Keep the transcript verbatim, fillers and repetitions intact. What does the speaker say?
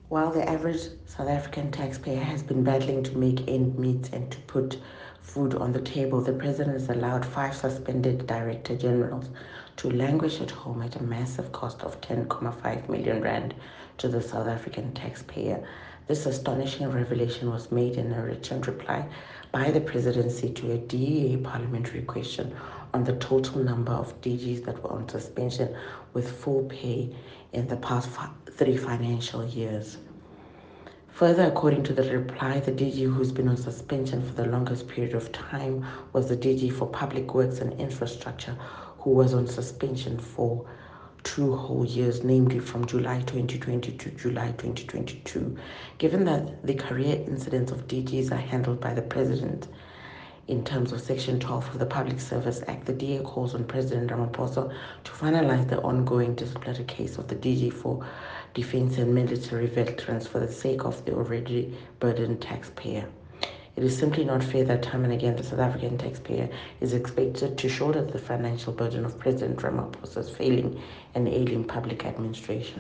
While the average South African taxpayer has been battling to make ends meet and to put food on the table, the president has allowed five suspended director generals to languish at home at a massive cost of ten point five million rand to the South African taxpayer. This astonishing revelation was made in a written reply by the presidency to a D E A parliamentary question on the total number of D Gs that were on suspension with full pay in the past three financial years. Further, according to the reply, the D G who's been on suspension for the longest period of time was the D G for Public Works and Infrastructure, who was on suspension for two whole years, namely from July twenty twenty to July twenty twenty-two. Given that the career incidents of D Gs are handled by the President in terms of Section twelve of the Public Service Act, the D A calls on President Ramaphosa to finalize the ongoing disciplinary case of the D G for Defense and Military Veterans for the sake of the already burdened taxpayer. It is simply not fair that time and again the South African taxpayer is expected to shoulder the financial burden of President Ramaphosa's failing and ailing public administration.